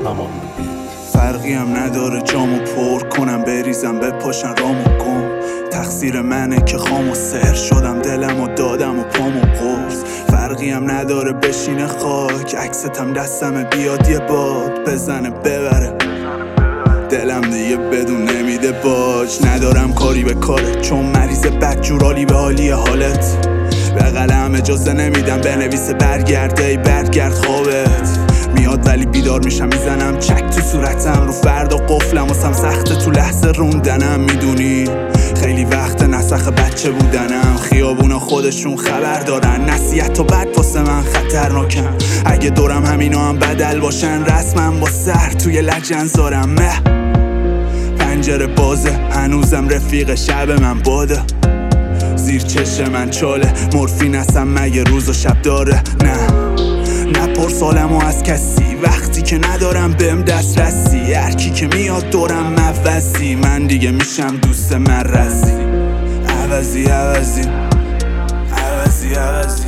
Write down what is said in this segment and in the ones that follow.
فرقی هم نداره جامو پر کنم، بریزم بپاشن رامو گم. تقصیر منه که خام و سر شدم، دلم و دادم و پامو قرص. فرقی هم نداره بشینه خاک، عکستم دستم بیاد یه باد بزنه ببره. دلم دیگه بدون نمیده باج، ندارم کاری به کارت چون مریض بدجورالی به حالی حالت. به قلم اجازه نمیدم بنویسه برگرده ای برگرد خوابت میاد، ولی بیدار میشم میزنم چک تو صورتم، رو فردا قفلم واسم سخته تو لحظه روندنم. میدونی خیلی وقت نسخ بچه بودنم، خیابونا خودشون خبر دارن، نصیحت و بد واسه من خطرناکن. اگه دورم همینا هم بدل باشن، رسمم با سر توی لجن زارم. پنجره بازه هنوزم رفیق شب من باده، زیر چشم من چاله مورفین هستم مگه روز و شب داره. نپرس حالمو از کسی وقتی که ندارم بهم دسترسی، هر کی که میاد دورم موزی، من دیگه میشم دوست مرزی. عوضی عوضی عوضی عوضی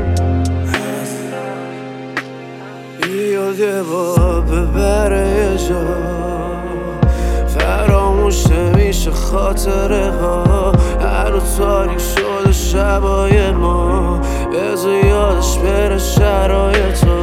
بیاد یه بار ببره یه جا، فراموش نمیشه خاطره ها، هنو تاریک شده شبای ما، بذار یادش بره شرایطا،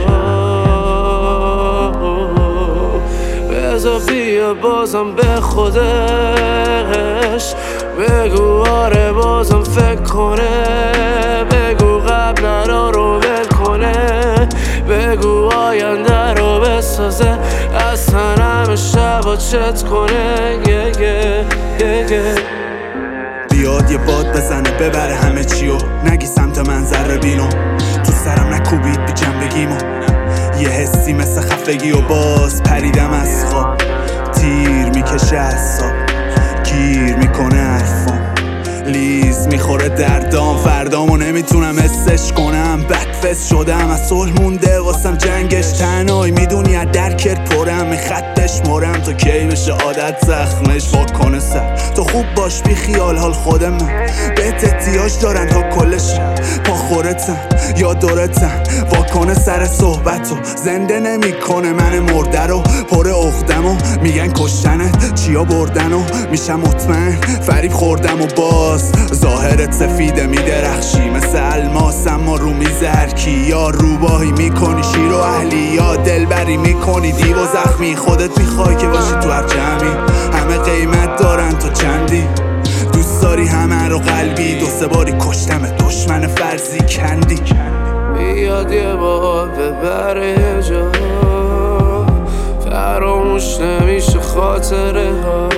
بذار بیا بازم به خودش، بگو آره بازم فکر کنه، بگو قبلا رو ول کنه، بگو آینده رو بسازه، اصلا همه شبا چت کنه. بیاد یه باد بزنه ببره همه چیو، نگی سمت منظر بینو، تو سرم نکوبید بی جنبگیمو، یه حسی مثل خفگی و باز پریدم از خواب، تیر میکشه از ساب، گیر میکنه حرفام، لیز میخوره دردام، فردامو نمیتونم حسش کنم، بدفست شدم از صلح مونده واسم جنگش، تنهایی میدونی از درکت پرم، میخطش مرم تا کی بشه عادت زخمش واکنه سر، تو خوب باش بی خیال حال خود من، بهت احتیاج دارن تا کلش پا خورتم یا دورتم، واکنه سر صحبتو زنده نمیکنه من مرده رو، پر عقدمو میگن کشتنت چیا بردنو، میشم مطمئن فریب خوردم و باز ظاهرت سفیده میدرخشی مثل الماس، اما رو میز هرکی یا روباهی میکنی شیر و اهلی، یا دلبری میکنی دیو و زخمی، خودت میخوای که باشی تو هر جمعی، همه قیمت دارن تو چندی، دوست داری همه رو قلبی، دو سه باری کشتم دشمن فرضی کندی. بیاد یه بار ببره جا، فراموش نمیشه خاطره ها،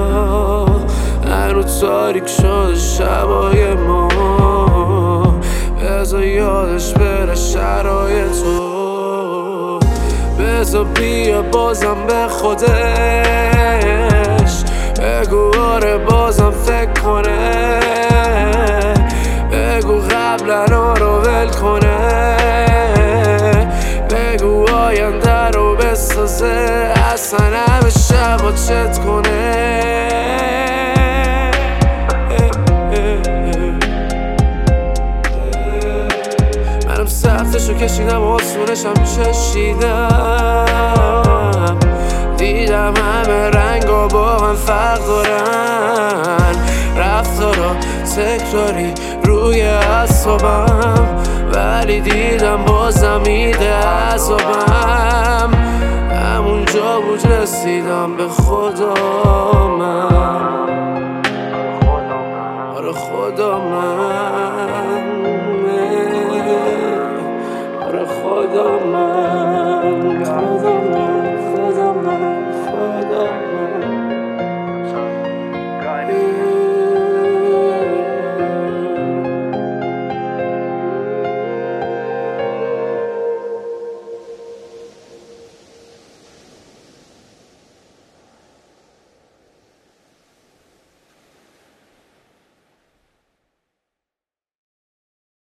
هنو تاریک شده شبای ما، بذار یادش بره شرایطو، بذار بیا بازم به خودش، بگو آره بازم فکر کنه، بگو قبلا رو ول کنه، بگو آینده رو بسازه، اصلا همه شبا چت کنه. منم سختشو کشیدم و آسونشم چشیدم، دیدم همه رنگا با هم فرق دارن، رفتارا تکراری روی اعصابم، ولی دیدم بازم میده عذابم، همونجا بود رسیدم به خدا من، آره خدا من، آره خدا من.